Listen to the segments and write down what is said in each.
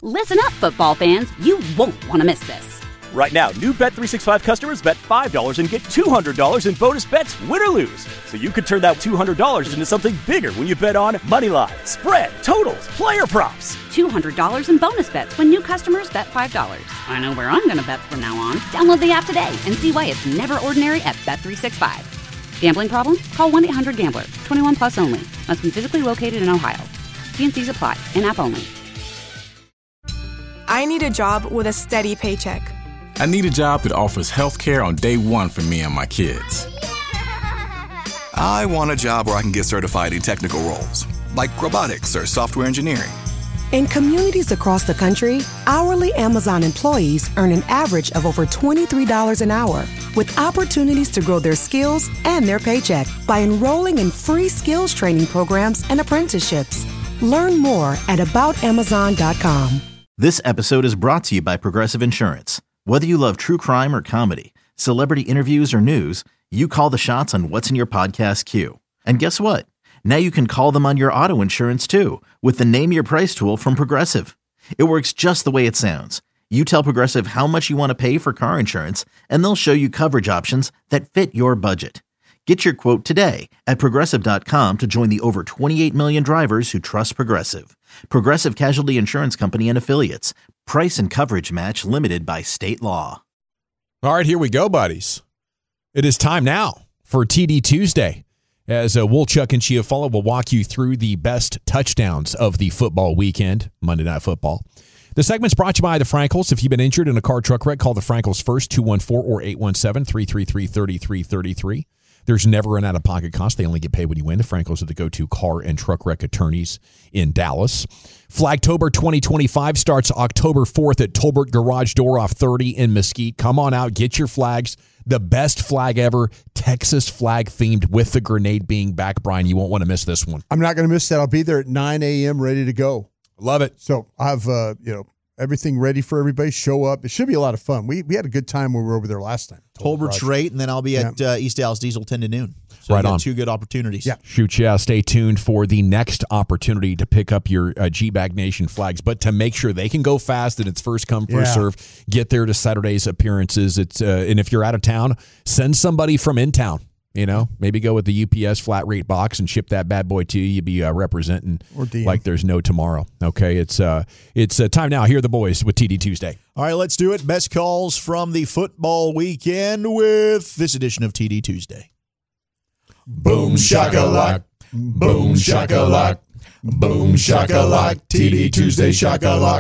Listen up, football fans. You won't want to miss this. Right now, new Bet365 customers bet $5 and get $200 in bonus bets, win or lose. So you could turn that $200 into something bigger when you bet on money line, spread, totals, player props. $200 in bonus bets when new customers bet $5. I know where I'm going to bet from now on. Download the app today and see why it's never ordinary at Bet365. Gambling problem? Call 1-800-GAMBLER. 21 plus only. Must be physically located in Ohio. T&Cs apply. In-app only. I need a job with a steady paycheck. I need a job that offers health care on day one for me and my kids. I want a job where I can get certified in technical roles, like robotics or software engineering. In communities across the country, hourly Amazon employees earn an average of over $23 an hour, with opportunities to grow their skills and their paycheck by enrolling in free skills training programs and apprenticeships. Learn more at aboutamazon.com. This episode is brought to you by Progressive Insurance. Whether you love true crime or comedy, celebrity interviews or news, you call the shots on what's in your podcast queue. And guess what? Now you can call them on your auto insurance too with the Name Your Price tool from Progressive. It works just the way it sounds. You tell Progressive how much you want to pay for car insurance, and they'll show you coverage options that fit your budget. Get your quote today at Progressive.com to join the over 28 million drivers who trust Progressive. Progressive Casualty Insurance Company and Affiliates. Price and coverage match limited by state law. All right, here we go, buddies. It is time now for TD Tuesday, as Woolchuck and Chiafalo will walk you through the best touchdowns of the football weekend, Monday Night Football. The segment's brought to you by the Frankels. If you've been injured in a car truck wreck, call the Frankels first, 214 or 817-333-3333. There's never an out-of-pocket cost. They only get paid when you win. The Frankels are the go-to car and truck wreck attorneys in Dallas. Flagtober 2025 starts October 4th at Tolbert Garage Door off 30 in Mesquite. Come on out. Get your flags. The best flag ever, Texas flag themed with the grenade being back. Brian, you won't want to miss this one. I'm not going to miss that. I'll be there at 9 a.m. ready to go. Love it. So I have everything ready for everybody. Show up. It should be a lot of fun. We had a good time when we were over there last time. Tolbert's right, and then I'll be at East Dallas Diesel 10 to noon. So right on. Two good opportunities. Yeah. Shoot, yeah. Stay tuned for the next opportunity to pick up your G-Bag Nation flags. But to make sure they can go fast and it's first come, first serve, get there to Saturday's appearances. It's and if you're out of town, send somebody from in town. You know, maybe go with the UPS flat rate box and ship that bad boy to you. You'd be representing like there's no tomorrow. Okay, it's time now. Here are the boys with TD Tuesday. All right, let's do it. Best calls from the football weekend with this edition of TD Tuesday. Boom shakalak, boom shakalak, boom shakalak, TD Tuesday shakalak.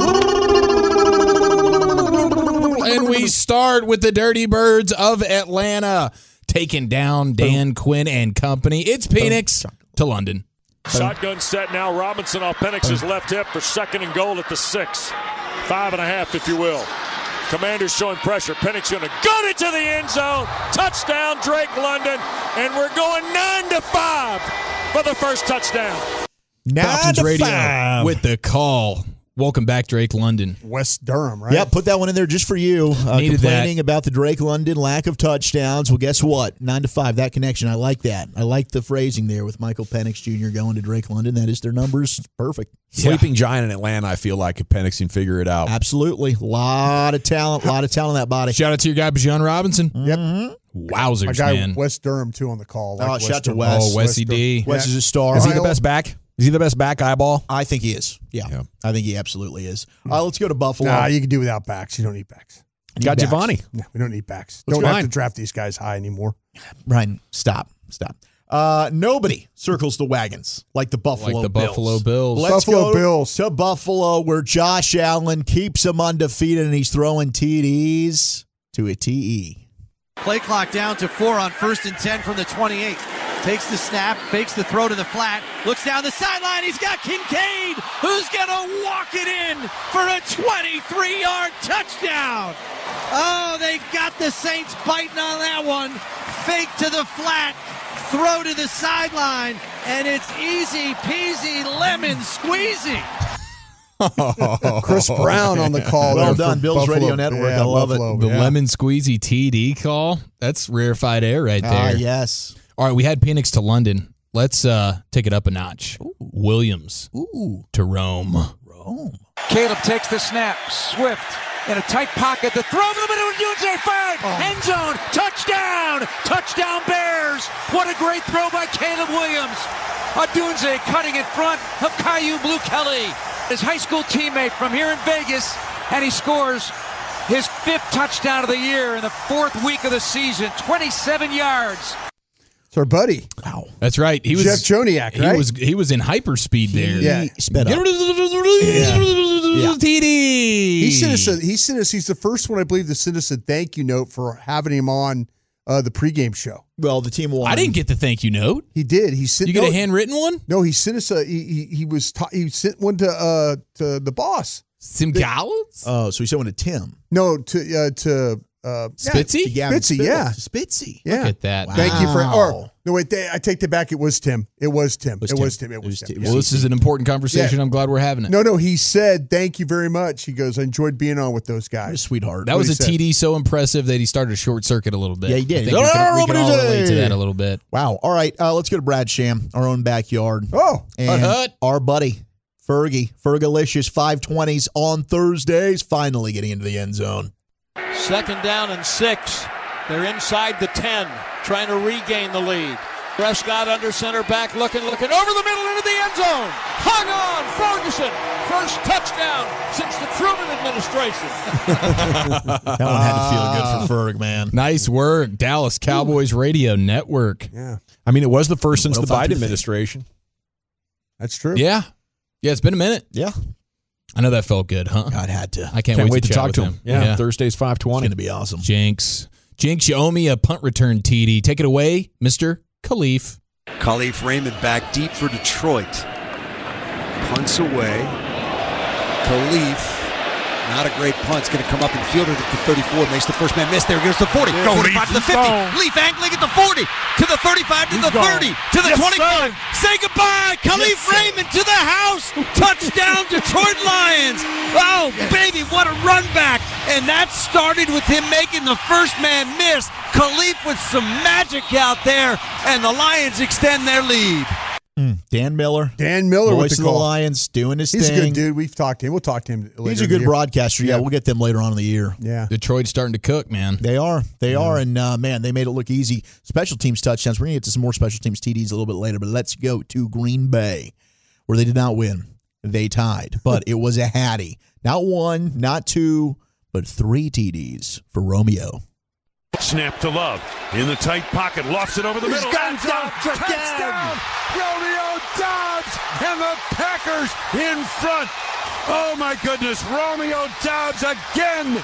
And we start with the Dirty Birds of Atlanta, taking down Dan Quinn and company. It's Penix to London. Shotgun set now. Robinson off Penix's left hip for second and goal at the 6. 5.5, if you will. Commanders showing pressure. Penix going to gun it to the end zone. Touchdown, Drake London. And we're going 9-5 for the first touchdown. Falcons Radio with the call. Welcome back, Drake London. West Durham, right? Yeah, put that one in there just for you. Complaining about the Drake London lack of touchdowns. Well, guess what? 9-5, that connection. I like that. I like the phrasing there with Michael Penix Jr. going to Drake London. That is their numbers. Perfect. Sleeping giant in Atlanta, I feel like, if Penix can figure it out. Absolutely. A lot of talent in that body. Shout out to your guy, Bijan Robinson. Yep. Wowzers, my guy, man. West Durham, too, on the call. Like shout out to Wes. Oh, Westy D. Wes is a star. Is he the best back? Is he the best back eyeball? I think he is. Yeah. I think he absolutely is. Let's go to Buffalo. Nah, you can do without backs. You don't need backs. Got Giovanni. No, we don't need backs. Don't have to draft these guys high anymore. Ryan, stop. Nobody circles the wagons like the Buffalo Bills. Buffalo Bills. Let's Buffalo go Bills to Buffalo, where Josh Allen keeps them undefeated, and he's throwing TDs to a TE. Play clock down to 4 on 1st and 10 from the 28. Takes the snap, fakes the throw to the flat, looks down the sideline. He's got Kincaid, who's going to walk it in for a 23-yard touchdown. Oh, they've got the Saints biting on that one. Fake to the flat, throw to the sideline, and it's easy peasy lemon squeezy. Chris Brown on the call. Well done, Bills Buffalo. Radio Network. Yeah, I love Buffalo, it. The lemon squeezy TD call. That's rarefied air right there. Yes. All right, we had Penix to London. Let's take it up a notch. Ooh. Williams to Rome. Boom. Caleb takes the snap. Swift in a tight pocket. The throw to the middle of Odunze. Fired. End zone. Touchdown. Touchdown Bears. What a great throw by Caleb Williams. Odunze cutting in front of Caillou Blue Kelly, his high school teammate from here in Vegas, and he scores his 5th touchdown of the year in the 4th week of the season. 27 yards. It's our buddy. Wow. That's right. He was Jeff Joniak, right? He was in hyperspeed there. Yeah. Sped up. TD. He sent us. He's the first one, I believe, to send us a thank you note for having him on the pregame show. Well, the team won. I didn't get the thank you note. He did. He sent. You get a handwritten one? No, he sent us he sent one to the boss. Tim Gallons? Oh, so he sent one to Tim. No, to Spitzy? Spitzy, yeah. Spitzy. Yeah. Look at that. Wow. Thank you for. Or no, wait. I take that back. It was Tim. It was Tim. Well, this is an important conversation. Yeah. I'm glad we're having it. No. He said thank you very much. He goes, I enjoyed being on with those guys. What a sweetheart. That was a TD so impressive that he started a short circuit a little bit. Yeah, he did. I think we can all relate to that a little bit. Wow. All right. Let's go to Brad Sham, our own backyard. Oh, and our buddy Fergalicious 520s on Thursdays, finally getting into the end zone. 2nd down and 6. They're inside the 10, trying to regain the lead. Prescott under center back, looking over the middle into the end zone. Hung on, Ferguson. First touchdown since the Truman administration. That one had to feel good for Ferg, man. Nice work, Dallas Cowboys Radio Network. Yeah. I mean, it was the first since the Biden administration. That's true. Yeah. Yeah, it's been a minute. Yeah. I know that felt good, huh? God had to. I can't wait to talk to him. Yeah. Thursdays 5:20. It's going to be awesome. Jinx, you owe me a punt return, TD. Take it away, Mr. Khalif. Khalif Raymond back deep for Detroit. Punts away. Khalif, not a great punt. It's going to come up and field it at the 34. Makes the first man miss. There goes the 40. Yeah, 45 to the 50. Leaf angling at the 40. To the 35 to the 30. To the 25. Say goodbye. Khalif Raymond to the house. Touchdown, Detroit Lions. Oh, baby, what a run back. And that started with him making the first man miss. Khalif with some magic out there. And the Lions extend their lead. Dan Miller. Voice with the Lions, doing his thing. He's a good dude. We've talked to him. We'll talk to him later. He's a good broadcaster. Yeah, we'll get them later on in the year. Yeah. Detroit's starting to cook, man. They are. And, man, they made it look easy. Special teams touchdowns. We're going to get to some more special teams TDs a little bit later, but let's go to Green Bay, where they did not win. They tied, but it was a Hattie. Not 1, not 2, but 3 TDs for Romeo. Snap to Love. In the tight pocket. Lofts it over the middle. Touchdown! Romeo Doubs and the Packers in front. Oh, my goodness. Romeo Doubs again.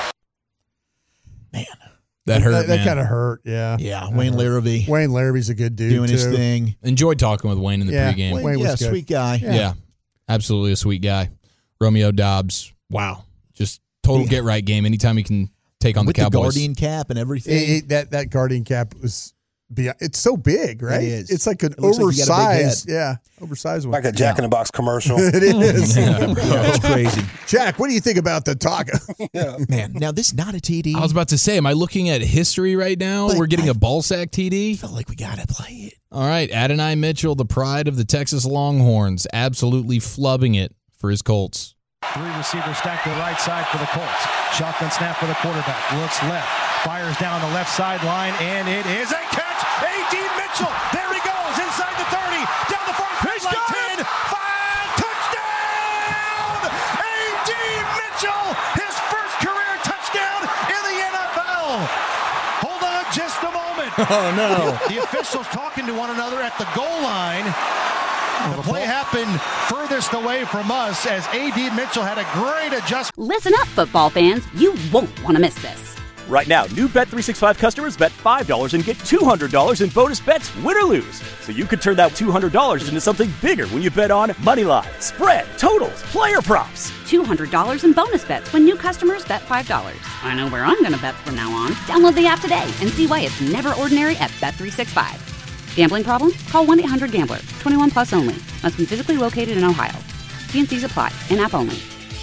Man. That hurt, That kind of hurt, yeah. Yeah, Wayne Larrabee. Wayne Larrabee's a good dude, doing his thing. Enjoyed talking with Wayne in the pregame. Wayne was good. Sweet guy. Yeah, absolutely a sweet guy. Romeo Doubs, wow. Just total get-right game. Anytime he can take on with the Cowboys. The Guardian cap and everything. That Guardian cap was... It's so big, right? It is. It's like an oversized, oversized one. Like a Jack in the Box commercial. It is. That's crazy. Jack, what do you think about the taco? Man, now this is not a TD. I was about to say, am I looking at history right now? We're getting a ball sack TD. I felt like we got to play it. All right, Adonai Mitchell, the pride of the Texas Longhorns, absolutely flubbing it for his Colts. 3 receivers stacked to the right side for the Colts. Shotgun snap for the quarterback. Looks left. Fires down the left sideline, and it is a catch. A.D. Mitchell. There he goes. Inside the 30. Down the far sideline. 10. 5. Touchdown. A.D. Mitchell. His first career touchdown in the NFL. Hold on just a moment. Oh, no. The officials talking to one another at the goal line. The play happened furthest away from us as A.D. Mitchell had a great adjustment. Listen up, football fans. You won't want to miss this. Right now, new Bet365 customers bet $5 and get $200 in bonus bets, win or lose. So you could turn that $200 into something bigger when you bet on money line, spread, totals, player props. $200 in bonus bets when new customers bet $5. I know where I'm going to bet from now on. Download the app today and see why it's never ordinary at Bet365. Gambling problem? Call 1-800-GAMBLER. 21 plus only. Must be physically located in Ohio. T&Cs apply. In-app only.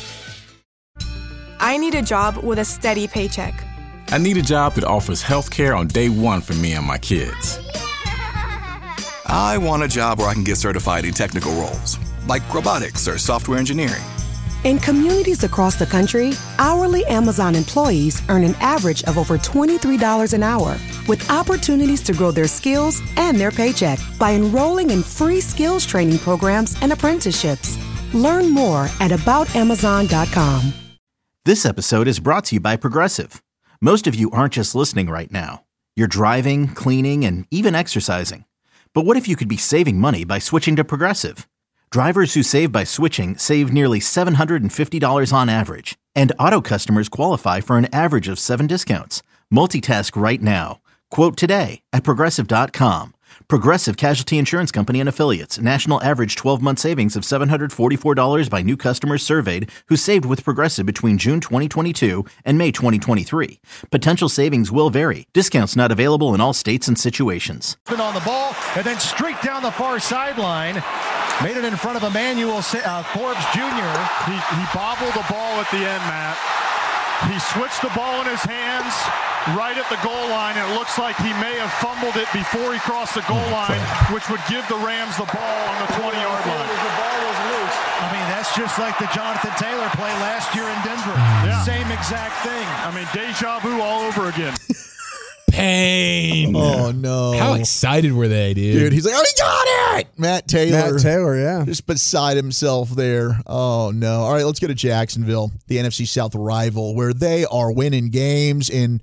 I need a job with a steady paycheck. I need a job that offers health care on day one for me and my kids. I want a job where I can get certified in technical roles, like robotics or software engineering. In communities across the country, hourly Amazon employees earn an average of over $23 an hour, with opportunities to grow their skills and their paycheck by enrolling in free skills training programs and apprenticeships. Learn more at aboutamazon.com. This episode is brought to you by Progressive. Most of you aren't just listening right now. You're driving, cleaning, and even exercising. But what if you could be saving money by switching to Progressive? Drivers who save by switching save nearly $750 on average. And auto customers qualify for an average of 7 discounts. Multitask right now. Quote today at Progressive.com. Progressive Casualty Insurance Company and Affiliates. National average 12-month savings of $744 by new customers surveyed who saved with Progressive between June 2022 and May 2023. Potential savings will vary. Discounts not available in all states and situations. On the ball and then streaked down the far sideline. Made it in front of Emmanuel Forbes Jr. He bobbled the ball at the end, Matt. He switched the ball in his hands right at the goal line. It looks like he may have fumbled it before he crossed the goal line, which would give the Rams the ball on the 20-yard line. The ball was loose. I mean, that's just like the Jonathan Taylor play last year in Denver. Yeah. Same exact thing. I mean, deja vu all over again. Pain. Oh, no. How excited were they, dude? He's like, oh, he got it! Matt Taylor, yeah. Just beside himself there. Oh, no. All right, let's go to Jacksonville, the NFC South rival, where they are winning games in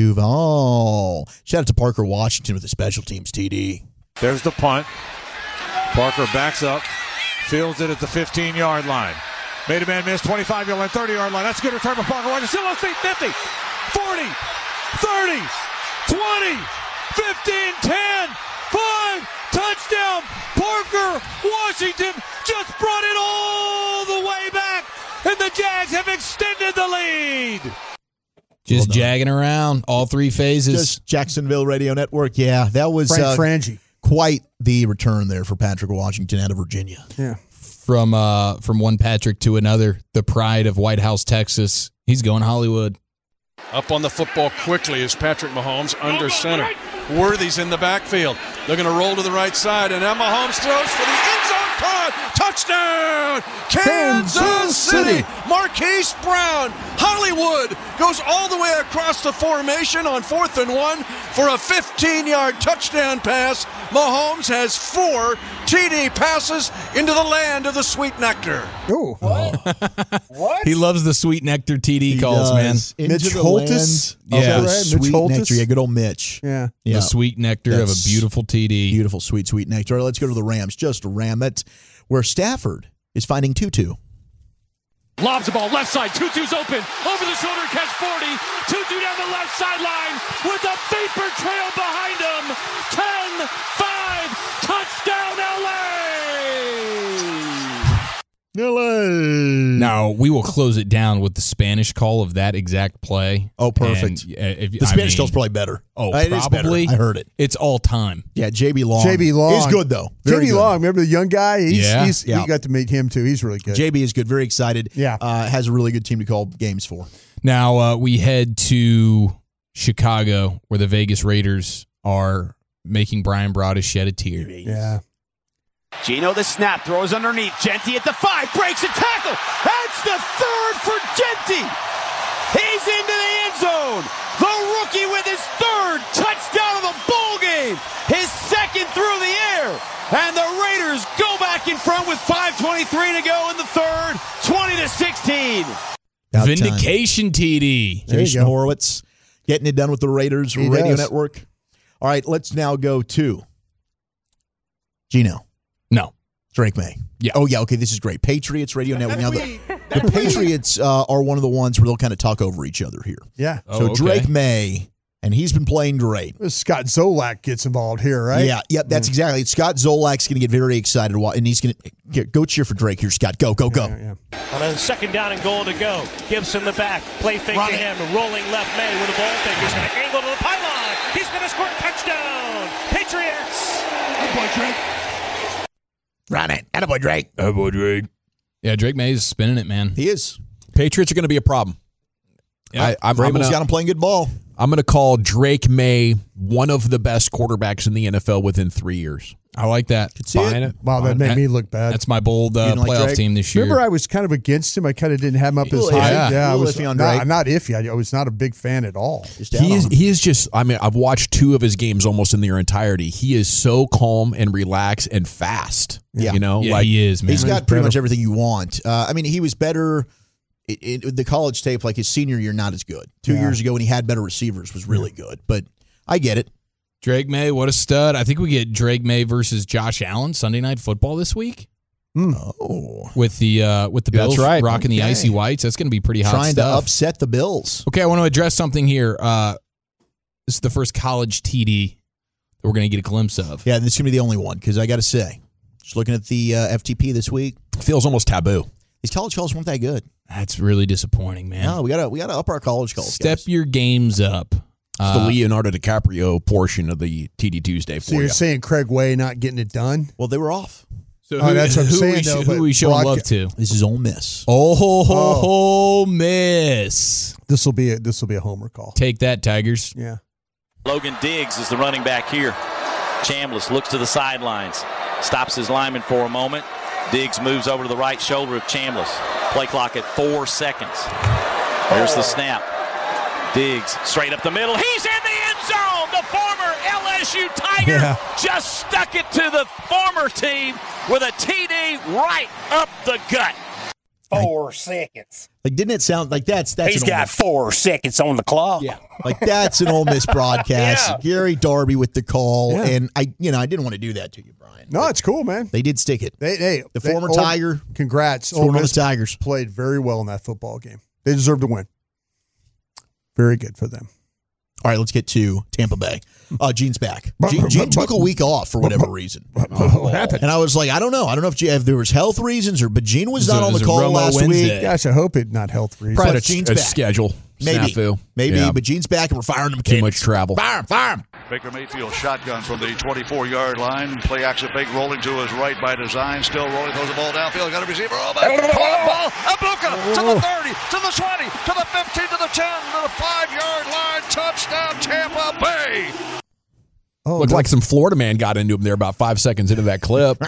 Duval. Shout out to Parker Washington with the special teams TD. There's the punt. Parker backs up, fields it at the 15-yard line. Made a man miss, 25-yard line, 30-yard line. That's a good return for Parker Washington. Still on his feet, 50, 40, 30, 20, 15, 10, 5, touchdown. Parker Washington just brought it all the way back, and the Jags have extended the lead. Just jagging around all 3 phases. Just Jacksonville Radio Network. Yeah, that was Frangie. Quite the return there for Patrick Washington out of Virginia. Yeah. From one Patrick to another, the pride of White House, Texas. He's going Hollywood. Up on the football quickly is Patrick Mahomes under center. Worthy's in the backfield. They're going to roll to the right side, and now Mahomes throws for the end zone. Caught! Touchdown! Kansas City! Marquise Brown. Hollywood goes all the way across the formation on 4th and 1 for a 15-yard touchdown pass. Mahomes has 4 TD passes into the land of the sweet nectar. Ooh. What? He loves the sweet nectar TD calls, man. Mitch Holtis? Yeah. Right? Sweet nectar. Yeah, good old Mitch. Yeah. The sweet nectar of a beautiful TD. Beautiful, sweet nectar. All right, let's go to the Rams. Just a Ram. That's where Stafford is finding Tutu. Lobs the ball, left side, Tutu's open, over the shoulder, catch 40, Tutu down the left sideline with a vapor trail behind him, 10-5, touchdown LA. Now, we will close it down with the Spanish call of that exact play. Oh, perfect. The Spanish call's probably better. Oh, it is better. probably. I heard it. It's all time. Yeah, JB Long. JB Long. He's good, though. Very JB good. Long, remember the young guy? He Yeah. got to meet him, too. He's really good. JB is good. Very excited. Yeah. Has a really good team to call games for. Now, we head to Chicago, where the Vegas Raiders are making Brian Broaddus shed a tear. Yeah. Gino the snap, throws underneath. Genty at the 5, breaks a tackle. That's the 3rd for Genty. He's into the end zone. The rookie with his 3rd touchdown of the ball game. His 2nd through the air. And the Raiders go back in front with 5:23 to go in the 3rd, 20-16. Vindication TD. Jason Horowitz getting it done with the Raiders Radio Network. All right, let's now go to Gino. No. Drake May. Yeah. Oh, yeah. Okay, this is great. Patriots Radio Network. Now, the Patriots are one of the ones where they'll kind of talk over each other here. Yeah. So Drake May, and he's been playing great. Scott Zolak gets involved here, right? Yeah. Yep. That's exactly it. Scott Zolak's going to get very excited, and he's going to go cheer for Drake here. Scott, go. Yeah. On a 2nd down and goal to go. Gibson the back. Play fake to him. Rolling left May with a ball fake. He's going to angle to the pylon. He's going to score a touchdown. Patriots. Good boy, Drake. Run it. Attaboy, Drake. Attaboy, Drake. Yeah, Drake May is spinning it, man. He is. Patriots are going to be a problem. Yeah. Vrabel's got him playing good ball. I'm going to call Drake May one of the best quarterbacks in the NFL within 3 years. I like that. Buying it. Wow, that made me look bad. That's my bold playoff team this year. Remember, I was kind of against him. I kind of didn't have him up as high. Yeah, I was iffy on Drake. not iffy. I was not a big fan at all. He is just, I mean, I've watched 2 of his games almost in their entirety. He is so calm and relaxed and fast. Yeah. You know, like he is, man. He's got pretty much everything you want. I mean, he was better. The college tape, like his senior year, not as good. 2 years ago when he had better receivers was really good. But I get it. Drake May, what a stud. I think we get Drake May versus Josh Allen Sunday Night Football this week. Oh. With the Bills rocking the icy whites. That's going to be pretty hot Trying stuff. to upset the Bills. Okay, I want to address something here. This is the first college TD that we're going to get a glimpse of. Yeah, this is going to be the only one because I got to say, just looking at the FTP this week. Feels almost taboo. These college calls weren't that good. That's really disappointing, man. No, we gotta up our college calls. Step your games up. It's the Leonardo DiCaprio portion of the TD Tuesday for So you're saying Craig Way not getting it done? Well, they were off. So that's what I'm saying. Who we showing love to? This is Ole Miss. Ole Miss. This will be a homer call. Take that, Tigers. Yeah. Logan Diggs is the running back here. Chambliss looks to the sidelines, stops his lineman for a moment. Diggs moves over to the right shoulder of Chambliss. Play clock at 4 seconds. There's the snap. Diggs straight up the middle. He's in the end zone. The former LSU Tiger just stuck it to the former team with a TD right up the gut. 4 seconds. Like, didn't it sound like that's He's got 4 seconds on the clock. Yeah, like that's an Ole Miss broadcast. Gary Darby with the call, and I didn't want to do that to you, Brian. No, it's cool, man. They did stick it. The former Tiger. Congrats, Ole Miss Tigers played very well in that football game. They deserve to win. Very good for them. All right, let's get to Tampa Bay. Gene's back. Gene took a week off for whatever reason. What happened? And I was like, I don't know. I don't know if there was health reasons but Gene was not on the call last week. Gosh, I hope it not health reasons. Probably but Gene's a back. Schedule. Snafu. Maybe, Yeah. but Gene's back and we're firing him. Too much travel. Fire him. Baker Mayfield shotgun from the 24-yard line. Play action fake rolling to his right by design. Still rolling. Throws the ball downfield. Got a receiver. Oh, my. Ball. Abuka to the 30, to the 20, to the 15, to the 10, to the 5-yard line. Touchdown, Tampa Bay. Looked like some Florida man got into him there about 5 seconds into that clip.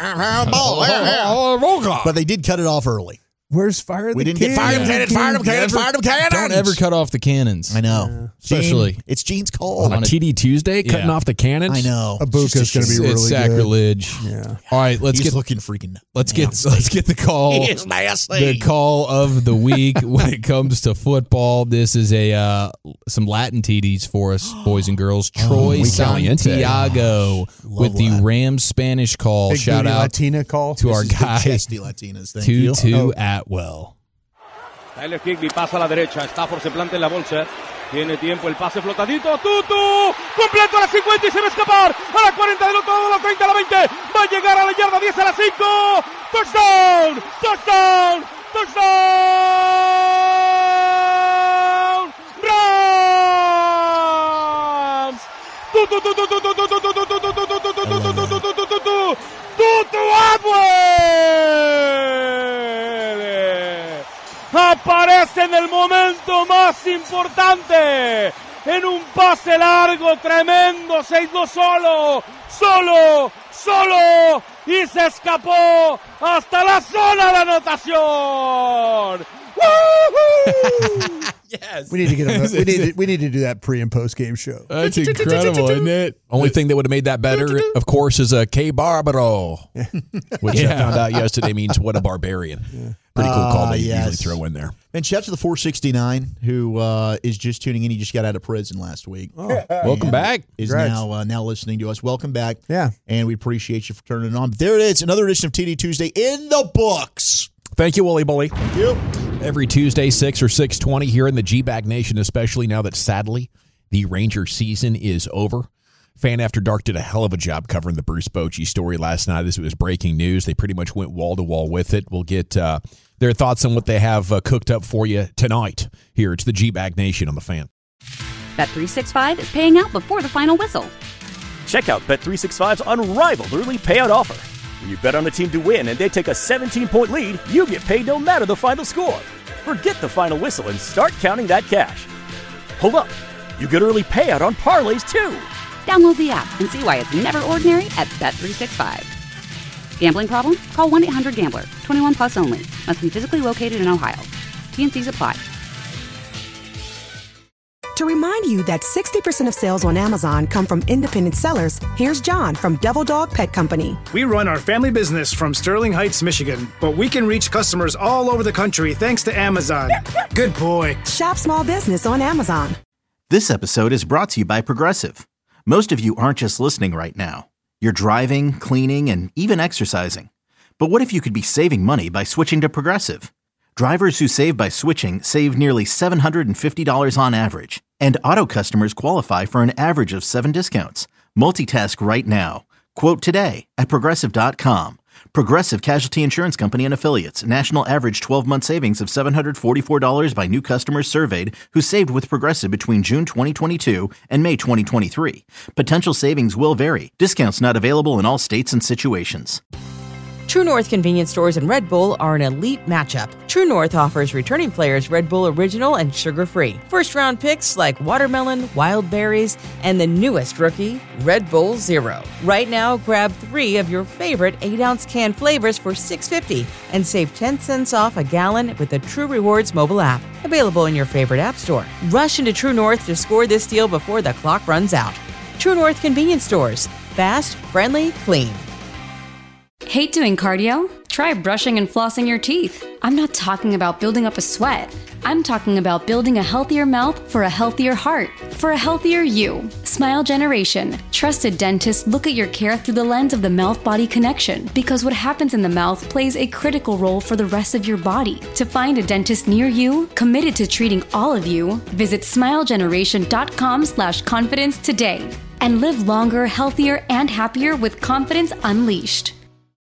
But they did cut it off early. Where's fire? We didn't get fired him cannons. Don't ever cut off the cannons. I know. Especially. Gene, it's Gene's call. On a TD Tuesday, cutting off the cannons. I know. Abuka's going to be really It's sacrilege. good. Yeah. All right, let's He's get looking freaking. let's get the call. He is nasty. The call of the week when it comes to football. This is some Latin TDs for us, boys and girls. Troy Santiago with the Rams Spanish call. Big Shout booty out Latina call. to our guy Chesty Latinas. Thank you. Tutu Atwell. Tyler Higbee pasa a la derecha. Stafford se planta en la bolsa. Tiene tiempo el pase flotadito. Tutu. Completo a la 50 y se va a escapar. A la 40 del otro lado, a la 30, a la 20. Va a llegar a la yarda 10, a la 5. Touchdown. Touchdown. Touchdown. Rams. Tutu Atwell. Aparece en el momento más importante, en un pase largo tremendo, se hizo solo, y se escapó hasta la zona de anotación. Yes. We need to get him. We need to do that pre and post game show. That's incredible, isn't it? Only thing that would have made that better, of course, is a K Barbaro, which I found out yesterday means what a barbarian. Pretty cool call that you usually throw in there. And shout out to the 469 who is just tuning in. He just got out of prison last week. Welcome back. Is now listening to us. Welcome back. Yeah. And we appreciate you for turning it on. But there it is. Another edition of TD Tuesday in the books. Thank you, Wooly Bully. Thank you. Every Tuesday, 6 or 6:20 here in the G-Bag Nation, especially now that, sadly, the Ranger season is over. Fan After Dark did a hell of a job covering the Bruce Bochy story last night as it was breaking news. They pretty much went wall-to-wall with it. We'll get their thoughts on what they have cooked up for you tonight here. It's the G-Bag Nation on the Fan. Bet365 is paying out before the final whistle. Check out Bet365's unrivaled early payout offer. When you bet on a team to win and they take a 17-point lead, you get paid no matter the final score. Forget the final whistle and start counting that cash. Hold up. You get early payout on parlays, too. Download the app and see why it's never ordinary at Bet365. Gambling problem? Call 1-800-GAMBLER. 21 plus only. Must be physically located in Ohio. T&Cs apply. To remind you that 60% of sales on Amazon come from independent sellers, here's John from Devil Dog Pet Company. We run our family business from Sterling Heights, Michigan, but we can reach customers all over the country thanks to Amazon. Good boy. Shop small business on Amazon. This episode is brought to you by Progressive. Most of you aren't just listening right now. You're driving, cleaning, and even exercising. But what if you could be saving money by switching to Progressive? Drivers who save by switching save nearly $750 on average. And auto customers qualify for an average of 7 discounts. Multitask right now. Quote today at Progressive.com. Progressive Casualty Insurance Company and Affiliates. National average 12-month savings of $744 by new customers surveyed who saved with Progressive between June 2022 and May 2023. Potential savings will vary. Discounts not available in all states and situations. True North convenience stores and Red Bull are an elite matchup. True North offers returning players Red Bull Original and sugar-free. First-round picks like watermelon, wild berries, and the newest rookie, Red Bull Zero. Right now, grab 3 of your favorite 8-ounce can flavors for $6.50 and save 10 cents off a gallon with the True Rewards mobile app. Available in your favorite app store. Rush into True North to score this deal before the clock runs out. True North convenience stores. Fast, friendly, clean. Hate doing cardio? Try brushing and flossing your teeth. I'm not talking about building up a sweat. I'm talking about building a healthier mouth for a healthier heart, for a healthier you. Smile Generation. Trusted dentists look at your care through the lens of the mouth-body connection, because what happens in the mouth plays a critical role for the rest of your body. To find a dentist near you, committed to treating all of you, visit smilegeneration.com/confidence today and live longer, healthier, and happier with confidence unleashed.